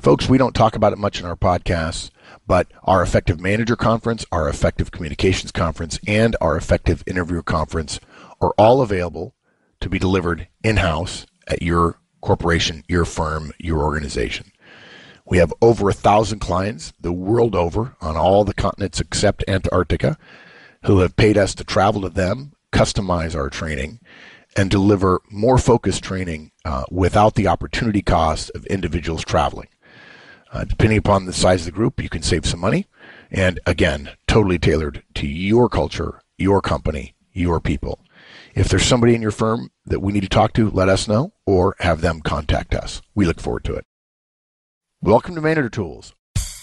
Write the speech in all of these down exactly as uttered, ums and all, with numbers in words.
Folks, we don't talk about it much in our podcasts, but our Effective Manager Conference, our Effective Communications Conference, and our Effective Interviewer Conference are all available to be delivered in-house at your corporation, your firm, your organization. We have over a thousand clients the world over on all the continents except Antarctica who have paid us to travel to them, customize our training, and deliver more focused training uh, without the opportunity cost of individuals traveling. Uh, depending upon the size of the group, you can save some money. And again, totally tailored to your culture, your company, your people. If there's somebody in your firm that we need to talk to, let us know or have them contact us. We look forward to it. Welcome to Manager Tools.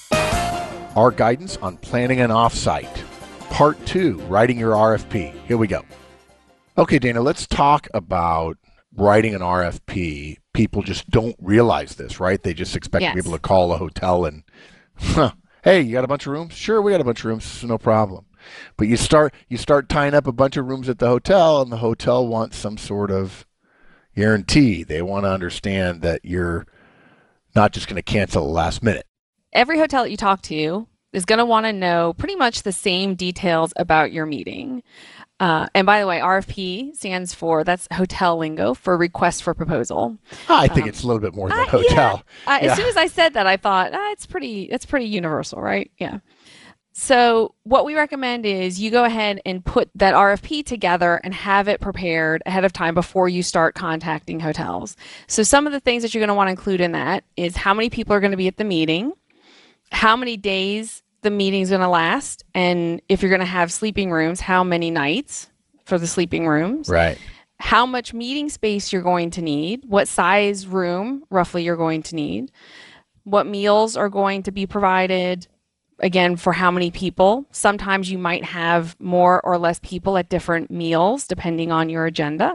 Our guidance on planning an offsite. Part two, writing your R F P. Here we go. Okay, Dana, let's talk about writing an R F P. People just don't realize this, right? They just expect Yes. people to call a hotel and, huh, hey, you got a bunch of rooms? Sure, we got a bunch of rooms, no problem. But you start you start tying up a bunch of rooms at the hotel, and the hotel wants some sort of guarantee. They want to understand that you're not just going to cancel at the last minute. Every hotel that you talk to is going to want to know pretty much the same details about your meeting. Uh, and by the way, R F P stands for, that's hotel lingo, for request for proposal. I think Um, it's a little bit more than Uh, hotel. Yeah. Uh, Yeah. As soon as I said that, I thought, ah, it's pretty, it's pretty universal, right? Yeah. So what we recommend is you go ahead and put that R F P together and have it prepared ahead of time before you start contacting hotels. So some of the things that you're going to want to include in that is how many people are going to be at the meeting, how many days the meeting's going to last, and if you're going to have sleeping rooms, how many nights for the sleeping rooms. Right. How much meeting space you're going to need, what size room roughly you're going to need, what meals are going to be provided, again, for how many people. Sometimes you might have more or less people at different meals depending on your agenda.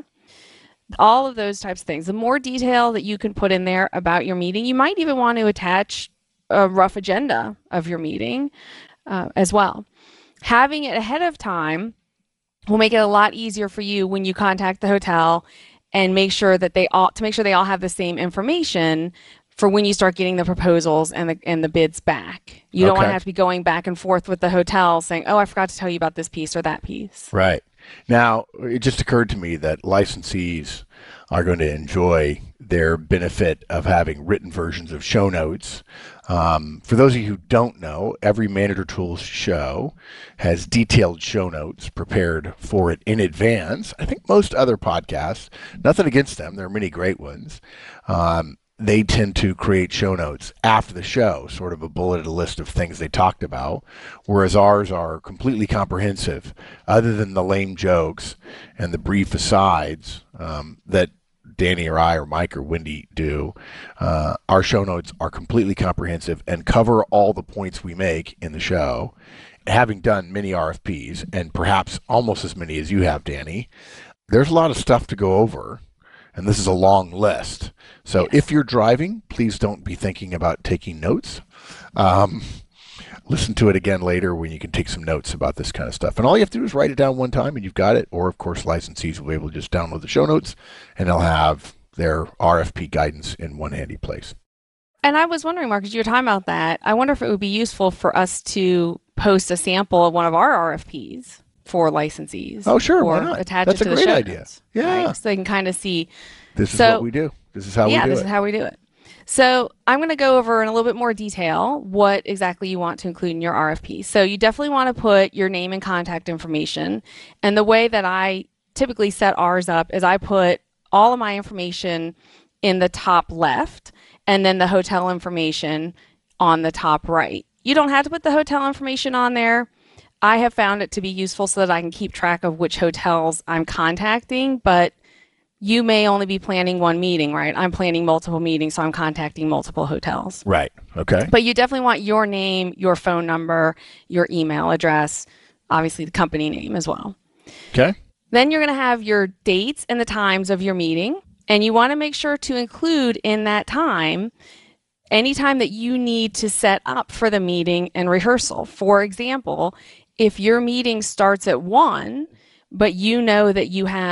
All of those types of things. The more detail that you can put in there about your meeting, you might even want to attach a rough agenda of your meeting uh, as well. Having it ahead of time will make it a lot easier for you when you contact the hotel and make sure that they all to make sure they all have the same information for when you start getting the proposals and the and the bids back. You don't want Okay. to have to be going back and forth with the hotel saying, "Oh, I forgot to tell you about this piece or that piece." Right. Now, it just occurred to me that licensees are going to enjoy their benefit of having written versions of show notes. Um, for those of you who don't know, every Manager Tools show has detailed show notes prepared for it in advance. I think most other podcasts, nothing against them, there are many great ones, um, they tend to create show notes after the show, sort of a bulleted list of things they talked about, whereas ours are completely comprehensive, other than the lame jokes and the brief asides um, that Danny or I or Mike or Wendy do. Uh, our show notes are completely comprehensive and cover all the points we make in the show. Having done many R F Ps, and perhaps almost as many as you have, Danny, there's a lot of stuff to go over. And this is a long list. So Yes. if you're driving, please don't be thinking about taking notes. Um, listen to it again later when you can take some notes about this kind of stuff. And all you have to do is write it down one time and you've got it. Or, of course, licensees will be able to just download the show notes and they'll have their R F P guidance in one handy place. And I was wondering, Mark, as you were talking about that, I wonder if it would be useful for us to post a sample of one of our R F Ps for licensees. Oh, sure. Why or not? attach That's it a to the great show idea. notes, Yeah. right? So they can kind of see. This is So- what we do. This is how yeah, we do this it. is how we do it. So I'm going to go over in a little bit more detail what exactly you want to include in your R F P. So you definitely want to put your name and contact information. And the way that I typically set ours up is I put all of my information in the top left and then the hotel information on the top right. You don't have to put the hotel information on there. I have found it to be useful so that I can keep track of which hotels I'm contacting, but you may only be planning one meeting, right? I'm planning multiple meetings, so I'm contacting multiple hotels. Right. Okay. But you definitely want your name, your phone number, your email address, obviously the company name as well. Okay. Then you're going to have your dates and the times of your meeting, and you want to make sure to include in that time any time that you need to set up for the meeting and rehearsal. For example, if your meeting starts at one, but you know that you have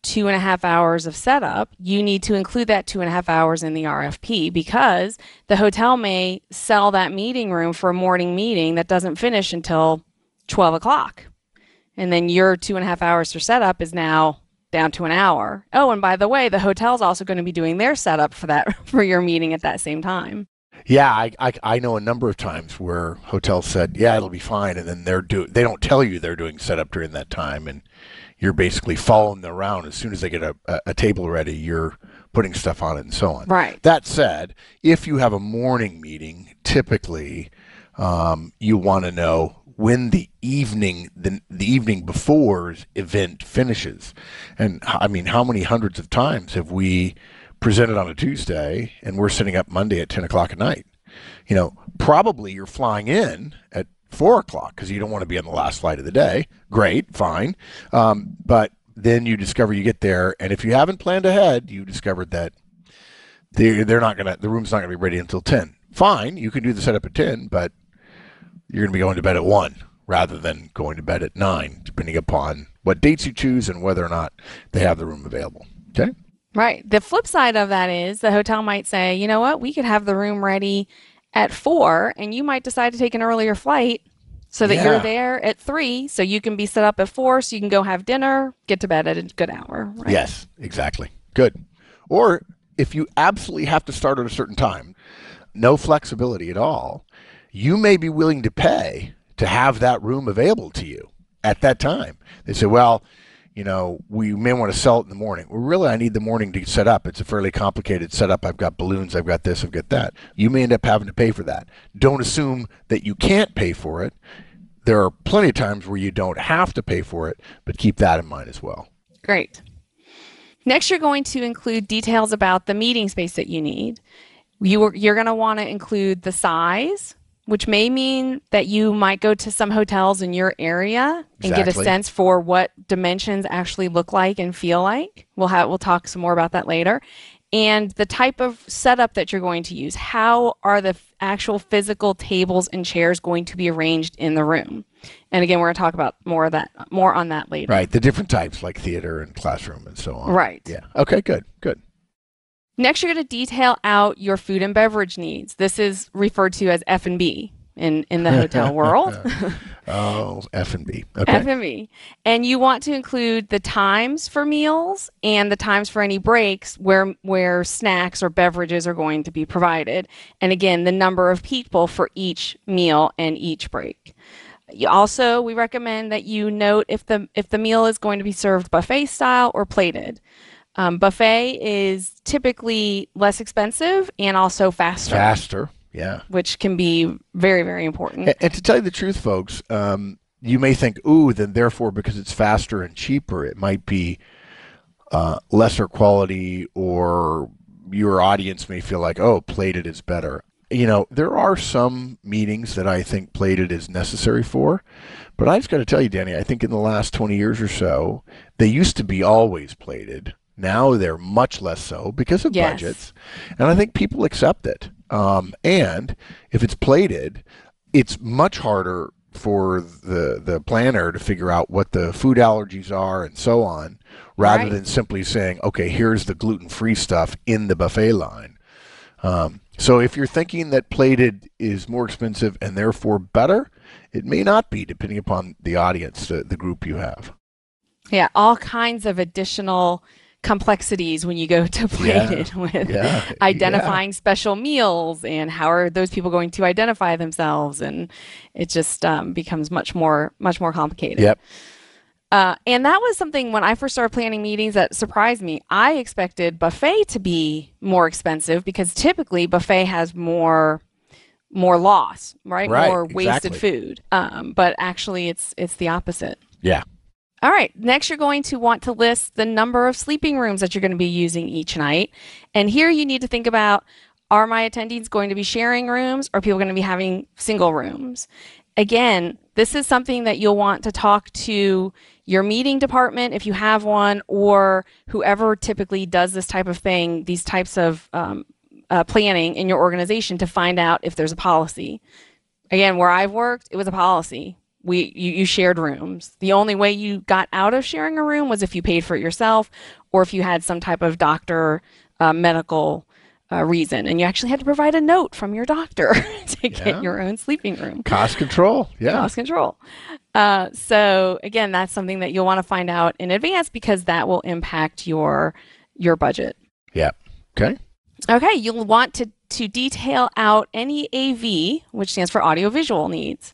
two and a half hours of setup, you need to include that two and a half hours in the R F P, because the hotel may sell that meeting room for a morning meeting that doesn't finish until twelve o'clock. And then your two and a half hours for setup is now down to an hour. Oh, and by the way, the hotel's also going to be doing their setup for that for your meeting at that same time. Yeah, I, I I know a number of times where hotels said, yeah, it'll be fine, and then they're do they don't tell you they're doing setup during that time, and you're basically following them around. As soon as they get a, a, a table ready, you're putting stuff on it and so on. Right. That said, if you have a morning meeting, typically um, you want to know when the evening the, the evening before's event finishes. And I mean, how many hundreds of times have we presented on a Tuesday and we're sitting up Monday at ten o'clock at night? You know, probably you're flying in at four o'clock because you don't want to be on the last flight of the day. Great, fine. Um, but then you discover you get there, and if you haven't planned ahead, you discovered that they're, they're not going to, the room's not going to be ready until ten. Fine, you can do the setup at ten, but you're going to be going to bed at one rather than going to bed at nine, depending upon what dates you choose and whether or not they have the room available. Okay? Right. The flip side of that is the hotel might say, you know what, we could have the room ready at four, and you might decide to take an earlier flight so that Yeah. you're there at three, so you can be set up at four, so you can go have dinner, get to bed at a good hour. Right? Yes, exactly. Good. Or if you absolutely have to start at a certain time, no flexibility at all, you may be willing to pay to have that room available to you at that time. They say, well, you know, we may want to sell it in the morning. Well, really, I need the morning to set up. It's a fairly complicated setup. I've got balloons. I've got this. I've got that. You may end up having to pay for that. Don't assume that you can't pay for it. There are plenty of times where you don't have to pay for it, but keep that in mind as well. Great. Next, you're going to include details about the meeting space that you need. You are, you're going to want to include the size, which may mean that you might go to some hotels in your area and get a Exactly. sense for what dimensions actually look like and feel like. We'll have we'll talk some more about that later. And the type of setup that you're going to use. How are the f- actual physical tables and chairs going to be arranged in the room? And again, we're going to talk about more of that, more on that later. Right. The different types like theater and classroom and so on. Right. Yeah. Okay, good. Good. Next, you're going to detail out your food and beverage needs. This is referred to as F and B in, in the hotel world. Oh, F and B. Okay. F and B. And you want to include the times for meals and the times for any breaks where where snacks or beverages are going to be provided. And again, the number of people for each meal and each break. You also, we recommend that you note if the if the meal is going to be served buffet style or plated. Um, buffet is typically less expensive and also faster. Faster. Yeah. Which can be very, very important. And, and to tell you the truth, folks, um, you may think, ooh, then therefore, because it's faster and cheaper, it might be uh, lesser quality, or your audience may feel like, oh, plated is better. You know, there are some meetings that I think plated is necessary for, but I just got to tell you, Danny, I think in the last twenty years or so, they used to be always plated. Now they're much less so because of Yes. budgets. And I think people accept it. Um, and if it's plated, it's much harder for the the planner to figure out what the food allergies are and so on, rather Right. than simply saying, okay, here's the gluten-free stuff in the buffet line. Um, so if you're thinking that plated is more expensive and therefore better, it may not be, depending upon the audience, the, the group you have. Yeah, all kinds of additional complexities when you go to plated Yeah. with Yeah. identifying special meals and how are those people going to identify themselves, and it just um, becomes much more much more complicated. Yep. Uh, and that was something when I first started planning meetings that surprised me. I expected buffet to be more expensive because typically buffet has more more loss, right? Right, More wasted exactly. food. Um, but actually, it's it's the opposite. Yeah. All right. Next, you're going to want to list the number of sleeping rooms that you're going to be using each night. And here you need to think about, are my attendees going to be sharing rooms, or are people going to be having single rooms? Again, this is something that you'll want to talk to your meeting department if you have one, or whoever typically does this type of thing, these types of um, uh, planning in your organization, to find out if there's a policy. Again, where I've worked, it was a policy. We you, you shared rooms. The only way you got out of sharing a room was if you paid for it yourself or if you had some type of doctor uh, medical uh, reason, and you actually had to provide a note from your doctor to get Yeah. your own sleeping room. Cost control. Yeah. Cost control. Uh, so again, that's something that you'll want to find out in advance because that will impact your your budget. Yeah. Okay. Okay, you'll want to to detail out any A V, which stands for audiovisual needs.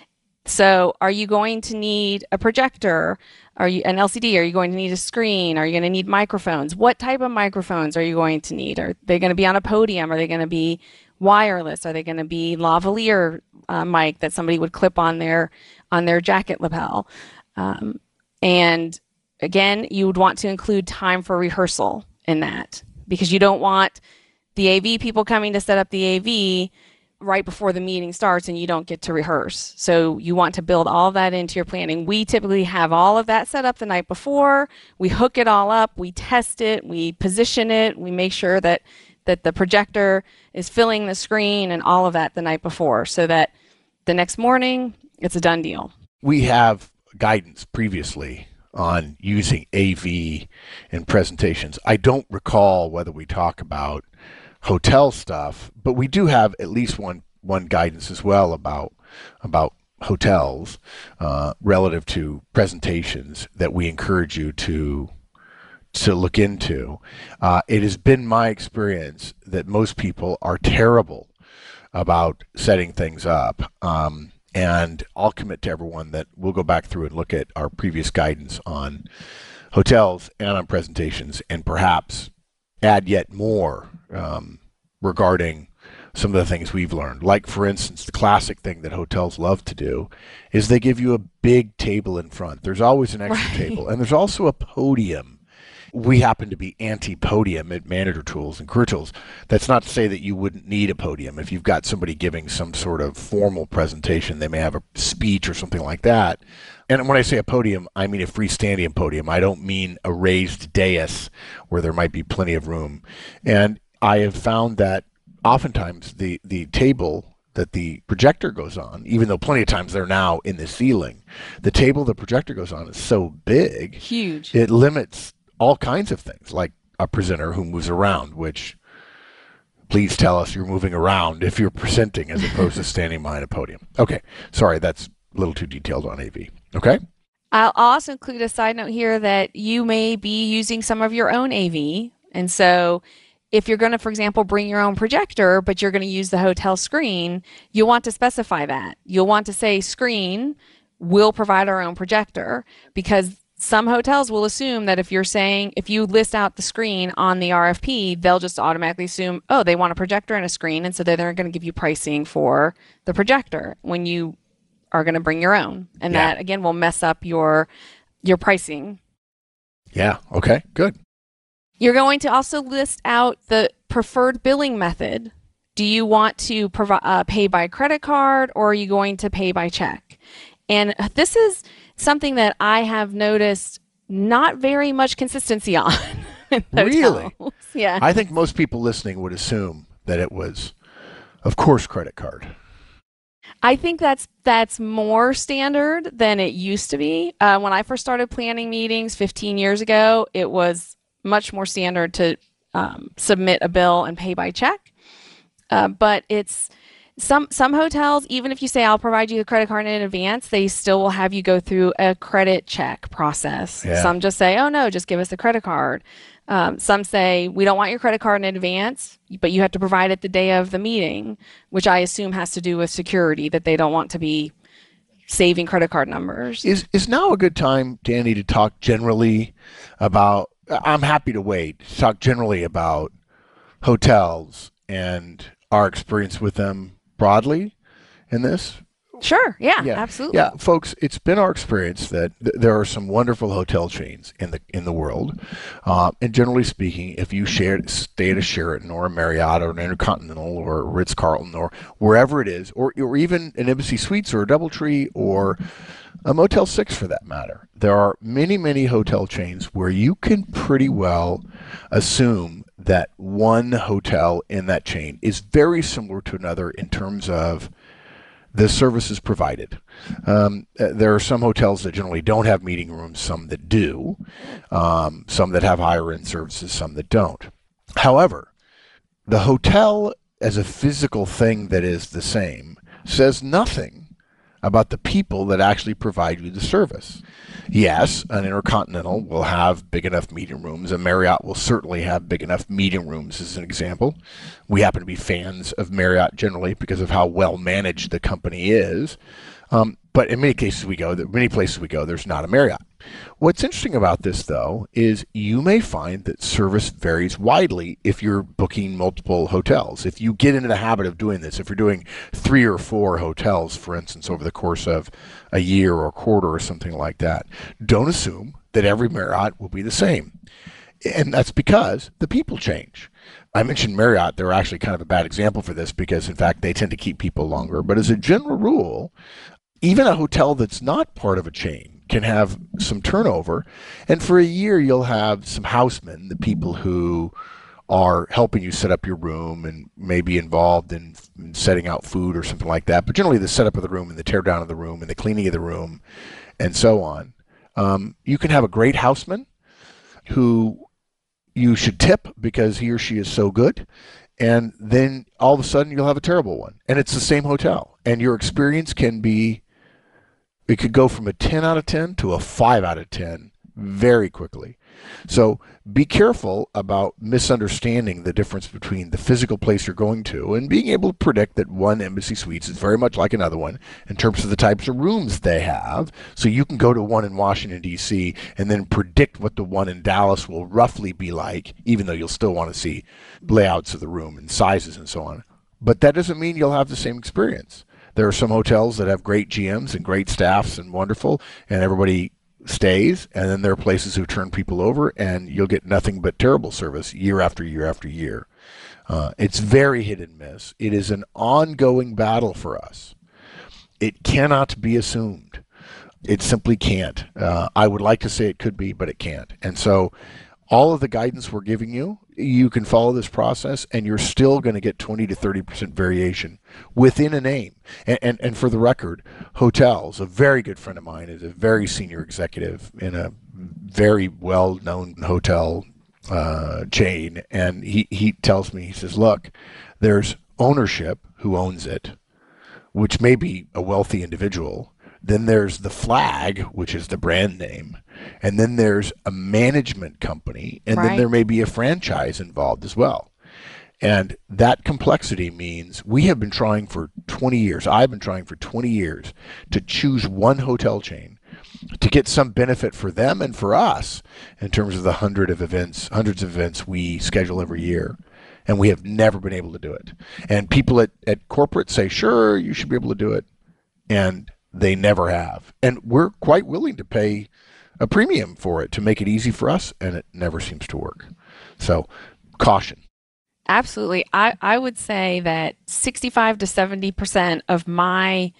So are you going to need a projector? Are you an L C D? Are you going to need a screen? Are you going to need microphones? What type of microphones are you going to need? Are they going to be on a podium? Are they going to be wireless? Are they going to be lavalier uh, mic that somebody would clip on their on their jacket lapel? Um, and again, you would want to include time for rehearsal in that because you don't want the A V people coming to set up the A V right before the meeting starts and you don't get to rehearse. So you want to build all of that into your planning. We typically have all of that set up the night before. We hook it all up, we test it, we position it, we make sure that that the projector is filling the screen and all of that the night before so that the next morning it's a done deal. We have guidance previously on using A V in presentations. I don't recall whether we talk about hotel stuff, but we do have at least one one guidance as well about about hotels uh, relative to presentations that we encourage you to to look into. Uh, it has been my experience that most people are terrible about setting things up. Um, and I'll commit to everyone that we'll go back through and look at our previous guidance on hotels and on presentations and perhaps add yet more um, regarding some of the things we've learned. Like, for instance, the classic thing that hotels love to do is they give you a big table in front. There's always an extra Right. table, and there's also a podium. We happen to be anti-podium at Manager Tools and Career Tools. That's not to say that you wouldn't need a podium. If you've got somebody giving some sort of formal presentation, they may have a speech or something like that. And when I say a podium, I mean a freestanding podium. I don't mean a raised dais where there might be plenty of room. And I have found that oftentimes the, the table that the projector goes on, even though plenty of times they're now in the ceiling, the table the projector goes on is so big, Huge. it limits all kinds of things, like a presenter who moves around, which please tell us you're moving around if you're presenting as opposed to standing behind a podium. Okay, sorry, that's a little too detailed on A V. Okay? I'll also include a side note here that you may be using some of your own A V. And so if you're going to, for example, bring your own projector, but you're going to use the hotel screen, you'll want to specify that. You'll want to say screen, we'll provide our own projector, because some hotels will assume that if you're saying, if you list out the screen on the R F P, they'll just automatically assume, oh, they want a projector and a screen. And so then they're going to give you pricing for the projector when you are going to bring your own. And Yeah. that, again, will mess up your your pricing. Yeah, okay, good. You're going to also list out the preferred billing method. Do you want to provi- uh, pay by credit card or are you going to pay by check? And this is something that I have noticed not very much consistency on. in Really? hotels. Yeah. I think most people listening would assume that it was, of course, credit card. I think that's that's more standard than it used to be. Uh, when I first started planning meetings fifteen years ago, it was much more standard to um, submit a bill and pay by check. Uh, but it's some some hotels, even if you say I'll provide you the credit card in advance, they still will have you go through a credit check process. Yeah. Some just say, oh no, just give us the credit card. Um, some say we don't want your credit card in advance, but you have to provide it the day of the meeting, which I assume has to do with security, that they don't want to be saving credit card numbers. Is is now a good time, Danny, to talk generally about, I'm happy to wait, to talk generally about hotels and our experience with them broadly in this? Sure. Yeah, Yeah. absolutely. Yeah, folks, it's been our experience that th- there are some wonderful hotel chains in the in the world, uh, and generally speaking, if you shared stay at a Sheraton or a Marriott or an Intercontinental or a Ritz Carlton or wherever it is, or or even an Embassy Suites or a DoubleTree or a Motel Six for that matter, there are many many hotel chains where you can pretty well assume that one hotel in that chain is very similar to another in terms of the service is provided. Um, there are some hotels that generally don't have meeting rooms, some that do, um, some that have higher end services, some that don't. However, the hotel as a physical thing that is the same says nothing about the people that actually provide you the service. Yes, an Intercontinental will have big enough meeting rooms. A Marriott will certainly have big enough meeting rooms, as an example. We happen to be fans of Marriott generally because of how well managed the company is. Um, but in many cases we go, many places we go, there's not a Marriott. What's interesting about this, though, is you may find that service varies widely if you're booking multiple hotels. If you get into the habit of doing this, if you're doing three or four hotels, for instance, over the course of a year or a quarter or something like that, don't assume that every Marriott will be the same. And that's because the people change. I mentioned Marriott. They're actually kind of a bad example for this because, in fact, they tend to keep people longer. But as a general rule, even a hotel that's not part of a chain can have some turnover. And for a year, you'll have some housemen, the people who are helping you set up your room and may be involved in, in setting out food or something like that. But generally, the setup of the room and the tear down of the room and the cleaning of the room and so on. Um, you can have a great houseman who you should tip because he or she is so good. And then all of a sudden, you'll have a terrible one. And it's the same hotel. And your experience can be, it could go from a ten out of ten to a five out of ten very quickly. So be careful about misunderstanding the difference between the physical place you're going to and being able to predict that one Embassy Suites is very much like another one in terms of the types of rooms they have. So you can go to one in Washington, D C and then predict what the one in Dallas will roughly be like, even though you'll still want to see layouts of the room and sizes and so on. But that doesn't mean you'll have the same experience. There are some hotels that have great G Ms and great staffs and wonderful, and everybody stays. And then there are places who turn people over, and you'll get nothing but terrible service year after year after year. Uh, it's very hit and miss. It is an ongoing battle for us. It cannot be assumed. It simply can't. Uh, I would like to say it could be, but it can't. And so all of the guidance we're giving you, you can follow this process and you're still going to get twenty to thirty percent variation within a name. And, and, and for the record, hotels, a very good friend of mine is a very senior executive in a very well-known hotel uh, chain. And he, he tells me, he says, look, there's ownership who owns it, which may be a wealthy individual. Then there's the flag, which is the brand name. And then there's a management company. And right. then there may be a franchise involved as well. And that complexity means we have been trying for twenty years. I've been trying for twenty years to choose one hotel chain to get some benefit for them and for us in terms of the hundred of events, hundreds of events we schedule every year. And we have never been able to do it. And people at, at corporate say, sure, you should be able to do it. And they never have. And we're quite willing to pay a premium for it to make it easy for us, and it never seems to work. So, caution. Absolutely. I, I would say that sixty-five to seventy percent of my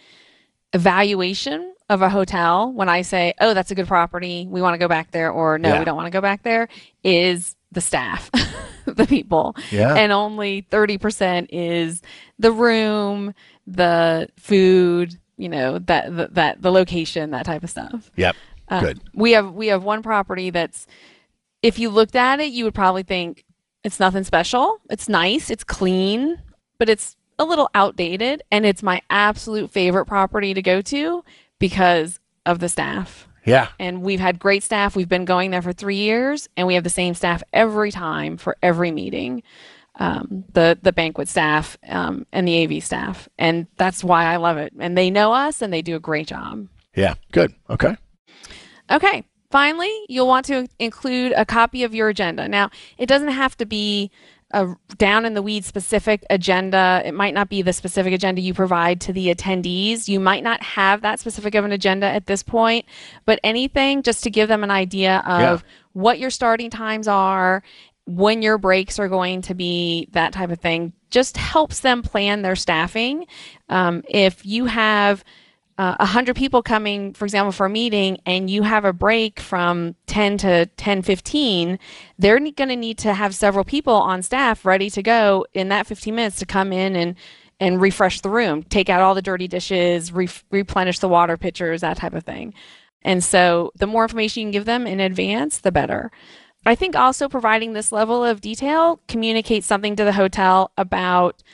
evaluation of a hotel, when I say, oh, that's a good property, we want to go back there, or no, yeah. we don't want to go back there, is the staff, the people. Yeah. And only thirty percent is the room, the food, you know, that, that, that the location, that type of stuff. Yep. Um, Good. We have, we have one property that's, if you looked at it, you would probably think it's nothing special. It's nice. It's clean, but it's a little outdated. And it's my absolute favorite property to go to because of the staff. Yeah. And we've had great staff. We've been going there for three years and we have the same staff every time for every meeting. Um, the, the banquet staff, um, and the A V staff. And that's why I love it. And they know us and they do a great job. Yeah. Good. Okay. Okay. Finally, you'll want to include a copy of your agenda. Now, it doesn't have to be a down in the weeds specific agenda. It might not be the specific agenda you provide to the attendees. You might not have that specific of an agenda at this point, but anything just to give them an idea of yeah. what your starting times are, when your breaks are going to be, that type of thing, just helps them plan their staffing. Um, if you have uh, one hundred people coming, for example, for a meeting, and you have a break from ten to ten fifteen, they're going to need to have several people on staff ready to go in that fifteen minutes to come in and and refresh the room, take out all the dirty dishes, re- replenish the water pitchers, that type of thing. And so the more information you can give them in advance, the better. I think also providing this level of detail communicates something to the hotel about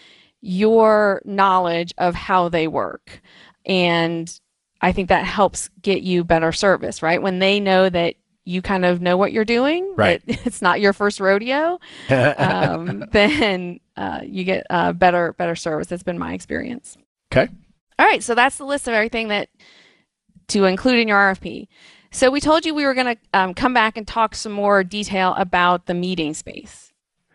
your knowledge of how they work. And I think that helps get you better service, right? When they know that you kind of know what you're doing, right? It, it's not your first rodeo, um, then uh, you get uh, better better service. That's been my experience. Okay. All right. So that's the list of everything that to include in your R F P. So we told you we were going to um, come back and talk some more detail about the meeting space.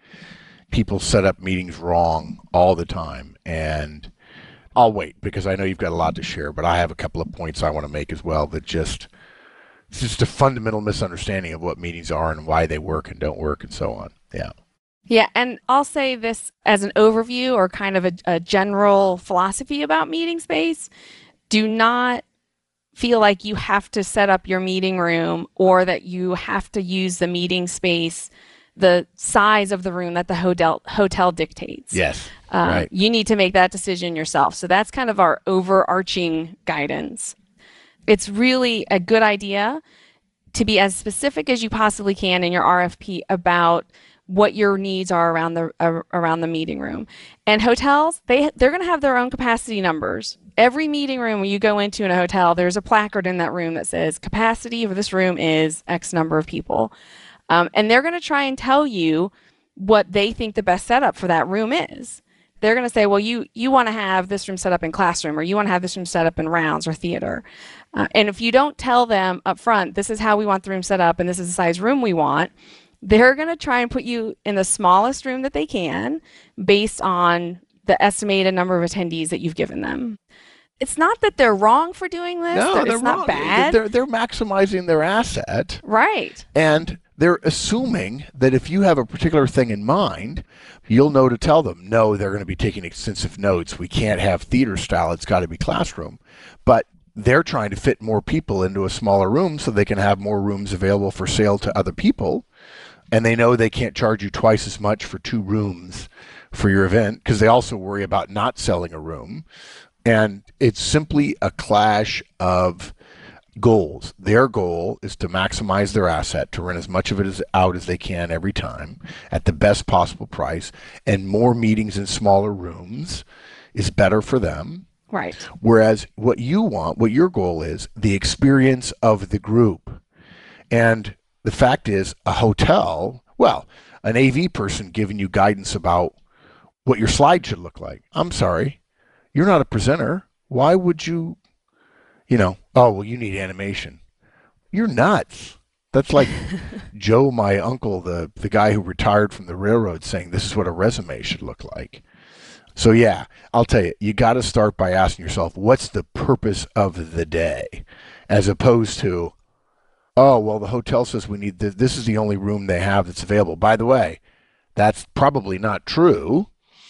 People set up meetings wrong all the time, and I'll wait because I know you've got a lot to share, but I have a couple of points I want to make as well that just, it's just a fundamental misunderstanding of what meetings are and why they work and don't work and so on. Yeah. Yeah, and I'll say this as an overview or kind of a, a general philosophy about meeting space. Do not feel like you have to set up your meeting room or that you have to use the meeting space the size of the room that the hotel hotel dictates. Yes. Uh, right. You need to make that decision yourself. So that's kind of our overarching guidance. It's really a good idea to be as specific as you possibly can in your R F P about what your needs are around the uh, around the meeting room. And hotels, they they're going to have their own capacity numbers. Every meeting room when you go into in a hotel, there's a placard in that room that says capacity for this room is X number of people. Um, and they're going to try and tell you what they think the best setup for that room is. They're going to say, well, you you want to have this room set up in classroom, or you want to have this room set up in rounds or theater. Uh, and if you don't tell them up front, this is how we want the room set up and this is the size room we want, they're going to try and put you in the smallest room that they can based on the estimated number of attendees that you've given them. It's not that they're wrong for doing this. No, it's they're not wrong. bad. They're, they're maximizing their asset. Right. And they're assuming that if you have a particular thing in mind, you'll know to tell them, no, they're going to be taking extensive notes. We can't have theater style. It's got to be classroom. But they're trying to fit more people into a smaller room so they can have more rooms available for sale to other people. And they know they can't charge you twice as much for two rooms for your event because they also worry about not selling a room. And it's simply a clash of goals. Their goal is to maximize their asset, to rent as much of it as, out as they can every time at the best possible price. And more meetings in smaller rooms is better for them. Right. Whereas what you want, what your goal is, the experience of the group. And the fact is, a hotel, well, an A V person giving you guidance about what your slide should look like. I'm sorry, you're not a presenter. Why would you, you know, oh, well, you need animation. You're nuts. That's like Joe, my uncle, the, the guy who retired from the railroad, saying this is what a resume should look like. So, yeah, I'll tell you, you got to start by asking yourself, what's the purpose of the day? As opposed to, oh, well, the hotel says we need this. This is the only room they have that's available. By the way, that's probably not true.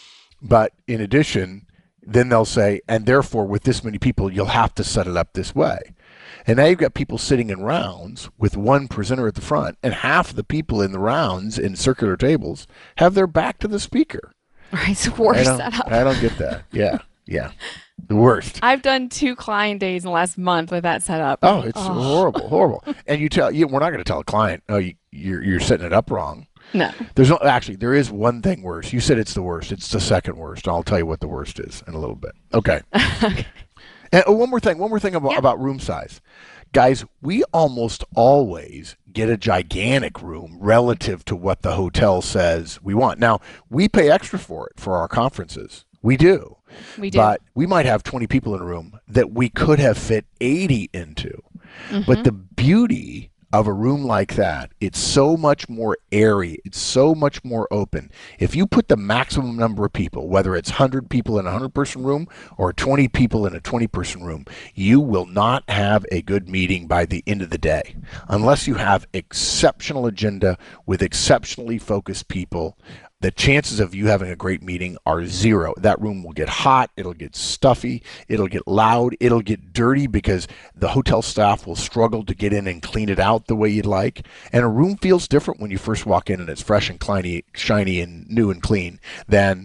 But in addition, then they'll say, and therefore, with this many people, you'll have to set it up this way. And now you've got people sitting in rounds with one presenter at the front, and half the people in the rounds in circular tables have their back to the speaker. Right, it's the worst I don't, setup. I don't get that. Yeah, yeah. The worst. I've done two client days in the last month with that setup. Oh, it's oh. horrible, horrible. And you tell you, we're not going to tell a client, oh, you, you're you're setting it up wrong. No. There's no, actually, there is one thing worse. You said it's the worst. It's the second worst. I'll tell you what the worst is in a little bit. Okay. Okay. And oh, one more thing. One more thing about, yeah. about room size. Guys, we almost always get a gigantic room relative to what the hotel says we want. Now, we pay extra for it for our conferences. We do. We do. But we might have twenty people in a room that we could have fit eighty into. Mm-hmm. But the beauty of a room like that, it's so much more airy. It's so much more open. If you put the maximum number of people, whether it's one hundred people in a one hundred person room or twenty people in a twenty person room, you will not have a good meeting by the end of the day unless you have exceptional agenda with exceptionally focused people. The chances of you having a great meeting are zero. That room will get hot, it'll get stuffy, it'll get loud, it'll get dirty because the hotel staff will struggle to get in and clean it out the way you'd like. And a room feels different when you first walk in and it's fresh and shiny, shiny and new and clean than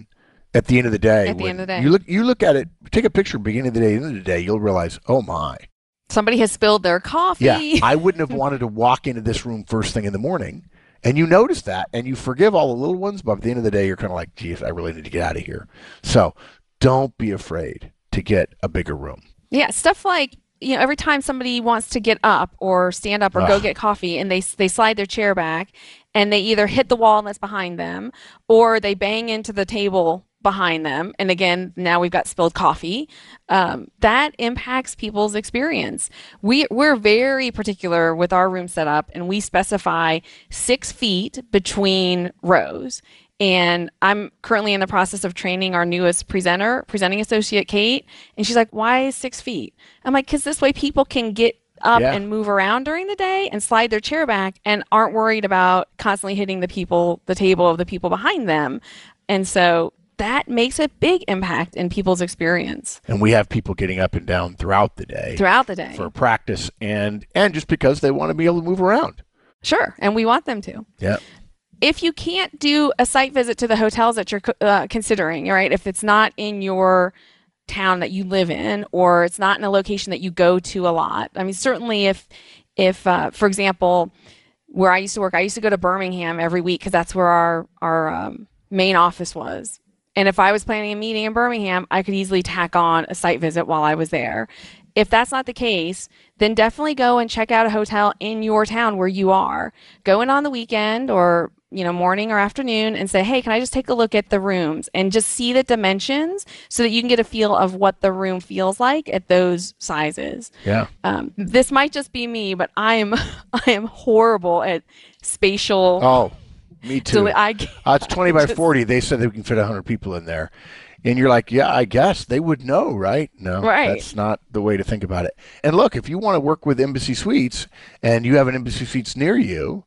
At the end of the day, At the when end of the day. you look, you look at it, take a picture beginning of the day, end of the day, you'll realize, oh my. Somebody has spilled their coffee. Yeah, I wouldn't have wanted to walk into this room first thing in the morning. And you notice that, and you forgive all the little ones, but at the end of the day, you're kind of like, geez, I really need to get out of here. So don't be afraid to get a bigger room. Yeah, stuff like, you know, every time somebody wants to get up or stand up or go Ugh. get coffee and they they slide their chair back and they either hit the wall that's behind them or they bang into the table behind them. And again, now we've got spilled coffee. Um, that impacts people's experience. We, we're very particular with our room setup and we specify six feet between rows. And I'm currently in the process of training our newest presenter, presenting associate, Kate. And she's like, why is six feet? I'm like, because this way people can get up Yeah. and move around during the day and slide their chair back and aren't worried about constantly hitting the people, the table of the people behind them. And so that makes a big impact in people's experience And we have people getting up and down throughout the day throughout the day. for practice and, and just because they want to be able to move around. Sure. And we want them to. Yeah. If you can't do a site visit to the hotels that you're uh, considering, right? If it's not in your town that you live in, or it's not in a location that you go to a lot. I mean, certainly if, if uh, for example, where I used to work, I used to go to Birmingham every week because that's where our our um, main office was. And if I was planning a meeting in Birmingham, I could easily tack on a site visit while I was there. If that's not the case, then definitely go and check out a hotel in your town where you are. Go in on the weekend or, you know, morning or afternoon and say, hey, can I just take a look at the rooms and just see the dimensions so that you can get a feel of what the room feels like at those sizes. Yeah. Um, this might just be me, but I am I am horrible at spatial. Oh, me too. deli- I, Uh, it's twenty by just- forty. They said that we can fit one hundred people in there. And you're like, yeah, I guess they would know, right? No, Right. that's not the way to think about it. And look, if you want to work with Embassy Suites and you have an Embassy Suites near you,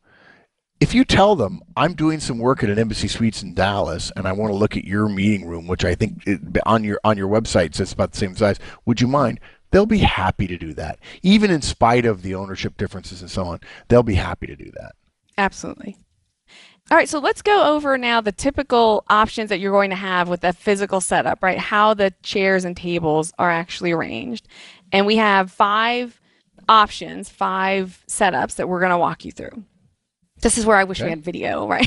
if you tell them, I'm doing some work at an Embassy Suites in Dallas and I want to look at your meeting room, which I think it, on your on your website says about the same size, would you mind? They'll be happy to do that. Even in spite of the ownership differences and so on, they'll be happy to do that. Absolutely. All right, so let's go over now the typical options that you're going to have with a physical setup, right? How the chairs and tables are actually arranged. And we have five options, five setups that we're going to walk you through. This is where I wish we Okay. had video, right?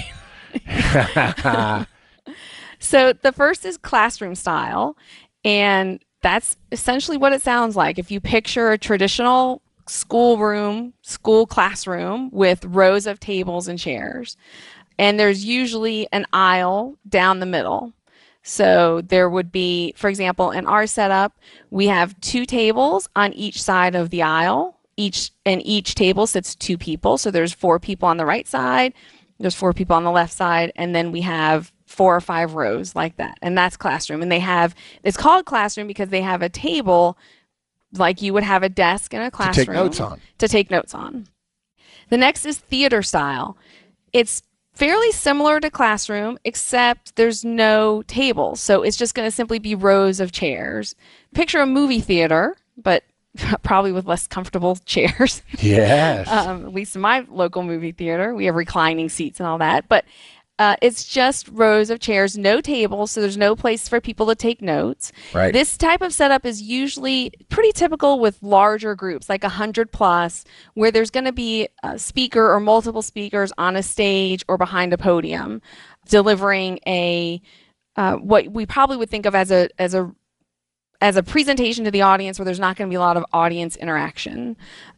So the first is classroom style, and that's essentially what it sounds like. If you picture a traditional schoolroom, school classroom with rows of tables and chairs, and there's usually an aisle down the middle. So there would be, for example, in our setup, we have two tables on each side of the aisle. Each and each table sits two people. So there's four people on the right side, there's four people on the left side, and then we have four or five rows like that. And that's classroom. And they have, it's called classroom because they have a table like you would have a desk in a To classroom. take notes on. To take notes on. The next is theater style. It's fairly similar to classroom, except there's no tables. So it's just going to simply be rows of chairs. Picture a movie theater, but probably with less comfortable chairs. Yes. Um, at least in my local movie theater, we have reclining seats and all that. But uh, it's just rows of chairs, no tables, so there's no place for people to take notes. Right. This type of setup is usually pretty typical with larger groups, like one hundred plus, where there's going to be a speaker or multiple speakers on a stage or behind a podium delivering a uh, what we probably would think of as a as a as a presentation to the audience where there's not going to be a lot of audience interaction,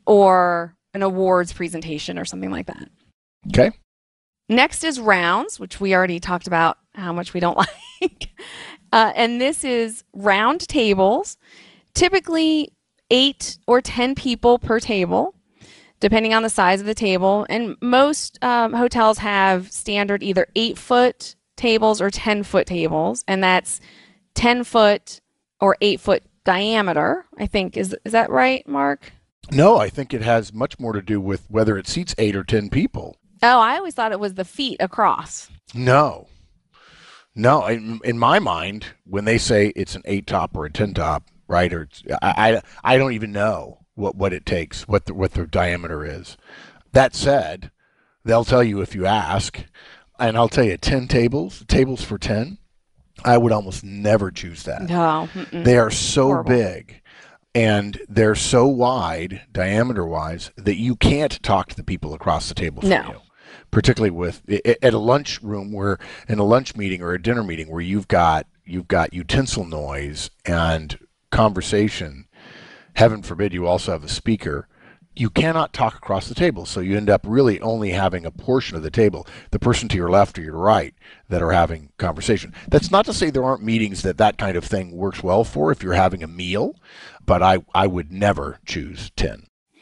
or an awards presentation or something like that. Okay. Next is rounds, which we already talked about how much we don't like. Uh, and this is round tables, typically eight or ten people per table, depending on the size of the table. And most um, hotels have standard either eight foot tables or ten foot tables, and that's ten foot or eight foot diameter, I think. Is, is that right, Mark? No, I think it has much more to do with whether it seats eight or ten people. Oh, I always thought it was the feet across. No. No, in, in my mind, when they say it's an eight top or a ten top, right, or it's, I, I, I don't even know what, what it takes, what the, what the diameter is. That said, they'll tell you if you ask, and I'll tell you ten tables, tables for ten. I would almost never choose that. No. Mm-mm. They are so Horrible. big and they're so wide, diameter-wise, that you can't talk to the people across the table from No. you. Particularly with at a lunch room where in a lunch meeting or a dinner meeting where you've got you've got utensil noise and conversation. Heaven forbid you also have a speaker. You cannot talk across the table, so you end up really only having a portion of the table, the person to your left or your right, that are having conversation. That's not to say there aren't meetings that that kind of thing works well for if you're having a meal, but I, I would never choose ten.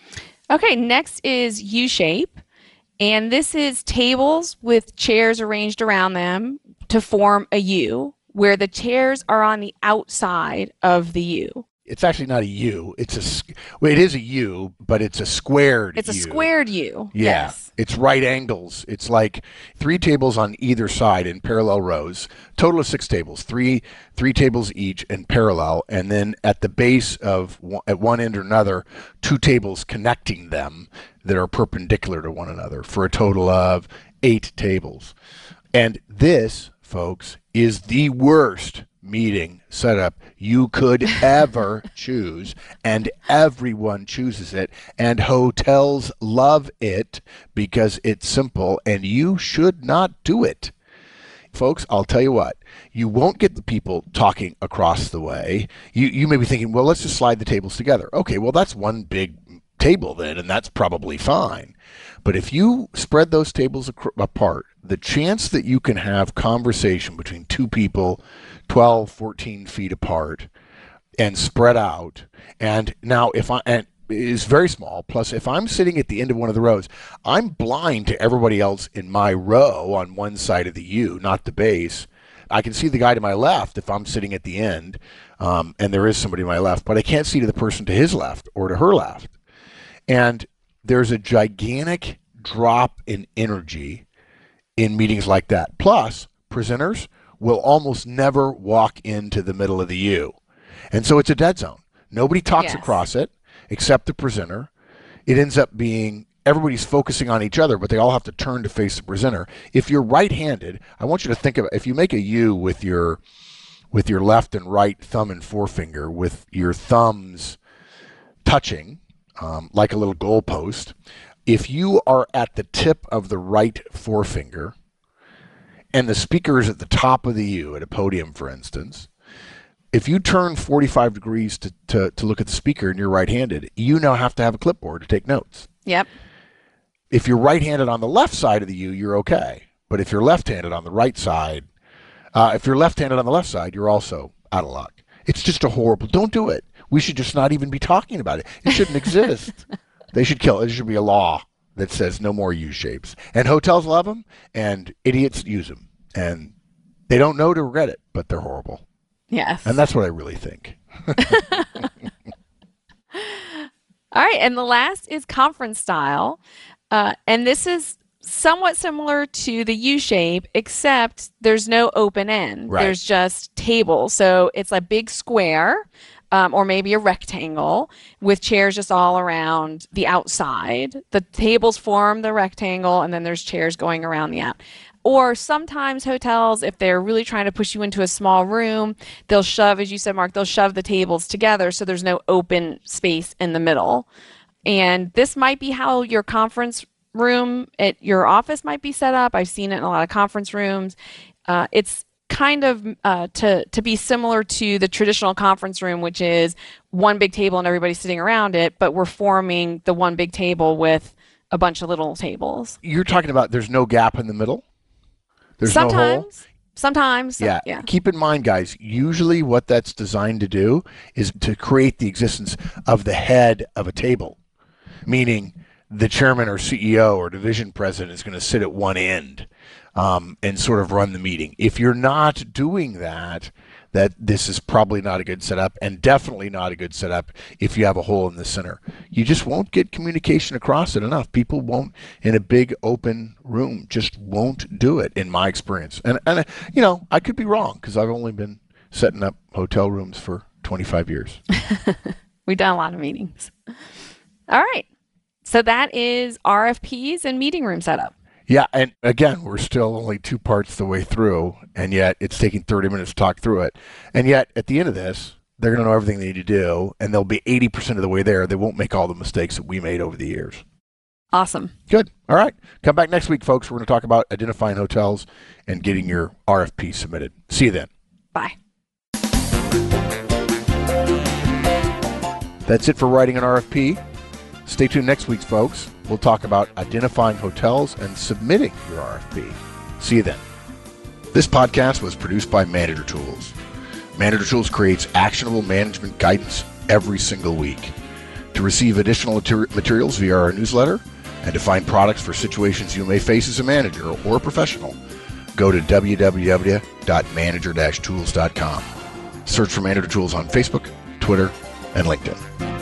Okay, next is U-shape. And this is tables with chairs arranged around them to form a U, where the chairs are on the outside of the U. It's actually not a U. It's a well, it is a U, but it's a squared It's a U. squared U. Yeah. Yes. It's right angles. It's like three tables on either side in parallel rows. Total of six tables. Three three tables each in parallel, and then at the base of one, at one end or another, two tables connecting them that are perpendicular to one another for a total of eight tables. And this, folks, is the worst meeting setup you could ever choose, and everyone chooses it, and hotels love it because it's simple, and you should not do it. Folks, I'll tell you what, you won't get the people talking across the way. You you may be thinking, well, let's just slide the tables together. Okay, well, that's one big table then, and that's probably fine. But if you spread those tables ac- apart, the chance that you can have conversation between two people twelve, fourteen feet apart and spread out, and now if I and is very small, plus if I'm sitting at the end of one of the rows, I'm blind to everybody else in my row on one side of the U, not the base. I can see the guy to my left if I'm sitting at the end, um, and there is somebody to my left, but I can't see to the person to his left or to her left. And there's a gigantic drop in energy in meetings like that. Plus, presenters will almost never walk into the middle of the U. And so it's a dead zone. Nobody talks Yes. across it except the presenter. It ends up being everybody's focusing on each other, but they all have to turn to face the presenter. If you're right-handed, I want you to think of if you make a U with your with your left and right thumb and forefinger, with your thumbs touching, um, like a little goalpost. If you are at the tip of the right forefinger and the speaker is at the top of the U at a podium, for instance, if you turn forty-five degrees to, to, to look at the speaker and you're right-handed, you now have to have a clipboard to take notes. Yep. If you're right-handed on the left side of the U, you're okay. But if you're left-handed on the right side, uh, if you're left-handed on the left side, you're also out of luck. It's just a horrible, don't do it. We should just not even be talking about it. It shouldn't exist. They should kill it. There should be a law that says no more U-shapes. And hotels love them, and idiots use them. And they don't know to regret it, but they're horrible. Yes. And that's what I really think. All right. And the last is conference style. Uh, and this is somewhat similar to the U-shape, except there's no open end. Right. There's just tables. So it's a big square. Um, or maybe a rectangle with chairs just all around the outside. The tables form the rectangle, and then there's chairs going around the out. Or sometimes hotels, if they're really trying to push you into a small room, they'll shove, as you said, Mark, they'll shove the tables together so there's no open space in the middle. And this might be how your conference room at your office might be set up. I've seen it in a lot of conference rooms. Uh, it's kind of uh, to to be similar to the traditional conference room, which is one big table and everybody sitting around it, but we're forming the one big table with a bunch of little tables. You're talking about there's no gap in the middle? There's sometimes, no hole? Sometimes. Yeah. yeah. Keep in mind, guys, usually what that's designed to do is to create the existence of the head of a table, meaning the chairman or C E O or division president is going to sit at one end. Um, and sort of run the meeting. If you're not doing that, that this is probably not a good setup, and definitely not a good setup if you have a hole in the center. You just won't get communication across it enough. People won't, in a big open room, just won't do it, in my experience. And, and you know, I could be wrong, because I've only been setting up hotel rooms for twenty-five years. We've done a lot of meetings. All right. So that is R F Ps and meeting room setup. Yeah, and again, we're still only two parts the way through, and yet it's taking thirty minutes to talk through it. And yet, at the end of this, they're going to know everything they need to do, and they'll be eighty percent of the way there. They won't make all the mistakes that we made over the years. Awesome. Good. All right. Come back next week, folks. We're going to talk about identifying hotels and getting your R F P submitted. See you then. Bye. That's it for writing an R F P. Stay tuned next week, folks. We'll talk about identifying hotels and submitting your R F P. See you then. This podcast was produced by Manager Tools. Manager Tools creates actionable management guidance every single week. To receive additional materials via our newsletter and to find products for situations you may face as a manager or a professional, go to w w w dot manager dash tools dot com. Search for Manager Tools on Facebook, Twitter, and LinkedIn.